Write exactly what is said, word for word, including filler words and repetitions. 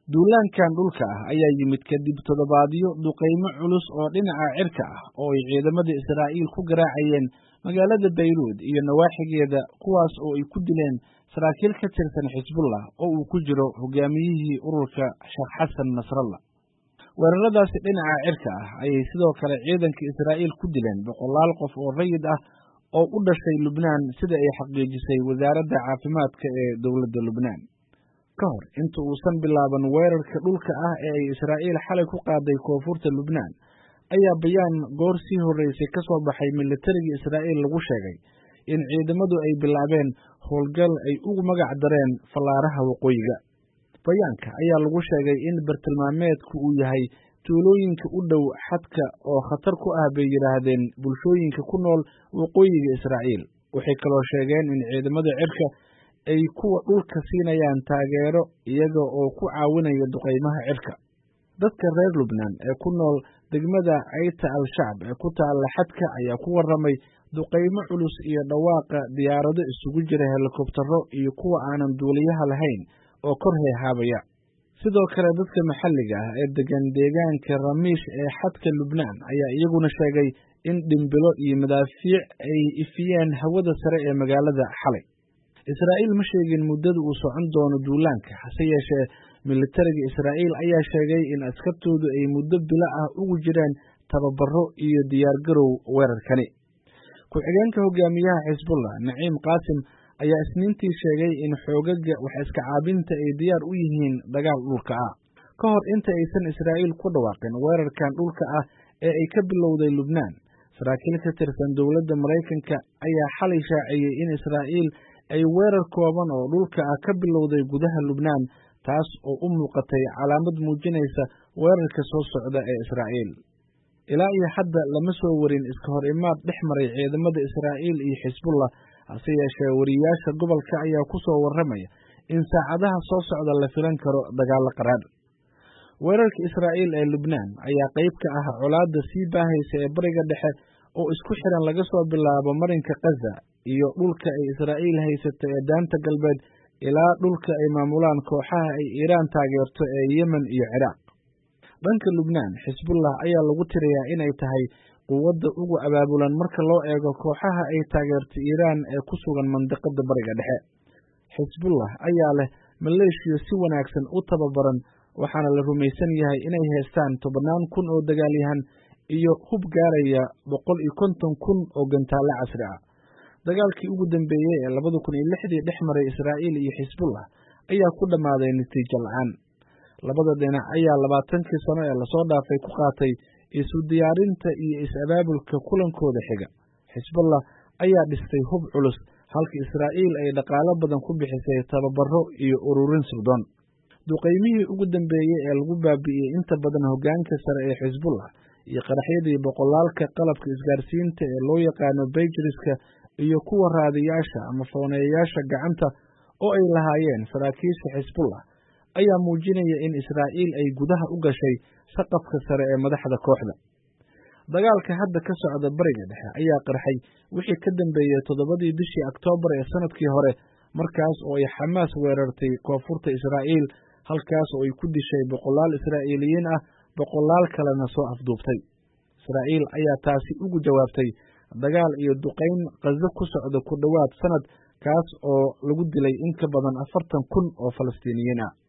Duulaankan dhulka ah ayaa yimid kadib toddobaadyo duqeymo culus oo dhinaca cirka ah oo ay ciidamada Israa'iil ku garaacayeen magaalada Beirut iyo nawaaxigeeda, kuwaas oo ay ku dileen saraakiil ka tirsan Xisbullah oo uu ku jiro hogaamiyihii ururka Sheekh Xasan Nasrallah. Weeraradaasi dhinaca cirka ah ayay sidoo kale ciidanka Israa'iil ku dileen boqolaal qof oo rayid ah oo u dhashay Lubnaan, sida ay xaqiijisay wasaaradda caafimaadka ee dowladda Lubnaan. Ka hor inta uusan bilaaban weerarka dhulka ah ee ay Israa'iil xalay ku qaaday koonfurta Lubnaan, ayaa bayaan goor sii horreysay ka soo baxay militariga Israa'iil lagu sheegay in ciidamadu ay bilaabeen howlgal ay ugu magac dareen Fallaaraha Waqooyiga. Bayaanka ayaa lagu sheegay in bartilmaameedku uu yahay tuulooyinka u dhow xadka oo khatar ku ah bay yidhaahdeen bulshooyinka ku nool waqooyiga Israa'iil. Waxay kaloo sheegeen in ciidamada cirka ay kuwa dhulka siinayaan taageero iyaga oo ku caawinaya duqeymaha cirka. Dadka reer Lubnaan ee ku nool degmada Ayta al-Shacb ee ku taalla xadka ayaa ku warramay duqeymo culus iyo dhawaaqa diyaarado isugu jira helikobtaro iyo kuwa aanan duuliyaha lahayn oo kor heehaabaya. Sidoo kale dadka maxalliga ah ee degan deegaanka Ramish ee xadka Lubnaan ayaa iyaguna sheegay in dhimbilo iyo madaafiic ay ifiyeen hawada sare ee magaalada xalay. Israa'iil ma sheegin muddada uu socon doono duulaanka, hase yeeshee militariga Israa'iil ayaa sheegay in askartoodu ay muddo bilo ah ugu jireen tababaro iyo diyaargarow weerarkani. Ku-xigeenka hogaamiyaha Xisbullah, Naciim Qaasim, ayaa Isniintii sheegay in xoogaga wax iska caabinta ay diyaar u yihiin dagaal dhulka ah. Ka hor inta aysan Israa'iil ku dhawaaqin weerarkan dhulka ah ee ay ka bilowday Lubnaan, saraakiil ka tirsan dowladda Maraykanka ayaa xalay shaaciyey in Israa'iil ay weerar kooban oo dhulka ah ka bilowday gudaha Lubnaan, taas oo u muuqatay calaamad muujinaysa weerarka soo socda ee Israa'iil. Ilaa iyo hadda lama soo warin iska hor imaad dhex maray ciidamada Israa'iil iyo Xisbullah, hase yeeshee wariyaasha gobolka ayaa ku soo warramaya in saacadaha soo socda la filan karo dagaallo qaraadh. Weerarka Israa'iil ee Lubnaan ayaa qayb ka ah colaadda sii baahaysa ee Bariga Dhexe oo isku xiran laga soo bilaabo marinka Gaza iyo dhulka ay Israa'iil haysato ee daanta galbeed ilaa dhulka ay maamulaan kooxaha ay Iiraan taageerto ee Yemen iyo Ciraaq. Dhanka Lubnaan, Xisbullah ayaa lagu tirayaa inay tahay quwadda ugu abaabulan marka loo eego kooxaha ay taageerto Iiraan ee ku sugan mandiqada Bariga Dhexe. Xisbullah ayaa leh maleeshiyo si wanaagsan u tababaran, waxaana la rumaysan yahay inay haystaan tobannaan kun oo dagaalyahan iyo hub gaaraya boqol iyo konton kun oo gantaalle casri ah. Dagaalkii ugu dambeeyey ee labada kun iyo lixdii dhex maray Israa'iil iyo Xisbullah ayaa ku dhammaaday natiijo la'aan. Labada dhinac ayaa labaatankii sano ee lasoo dhaafay ku qaatay isu diyaarinta iyo is-abaabulka kulankooda xiga. Xisbullah ayaa dhistay hub culus, halka Israa'iil ay dhaqaalo badan ku bixisay tababaro iyo ururin sirdoon. Duqeymihii ugu dambeeyey ee lagu baabi'iyey inta badan hoggaanka sare ee Xisbullah iyo qaraxyadii boqolaalka qalabka isgaarsiinta ee loo yaqaano pagerska iyo kuwa raadiyaasha ama fooneeyayaasha gacanta oo ay lahaayeen saraakiisha Xisbullah ayaa muujinaya in Israa'iil ay gudaha u gashay saqafka sare ee madaxda kooxda. Dagaalka hadda ka socda Bariga Dhexe ayaa qarxay wixii ka dambeeyey toddobadii bishii Oktoobar ee sanadkii hore, markaas oo ay Xamaas weerartay koonfurta Israa'iil, halkaas oo ay ku dishay boqolaal Israa'iiliyiin ah, boqolaal kalena soo afduubtay. Israa'iil ayaa taasi ugu jawaabtay dagaal iyo duqeyn Gaza ku socda ku dhowaad sanad, kaas oo lagu dilay in ka badan afartan kun oo Falastiiniyiin ah.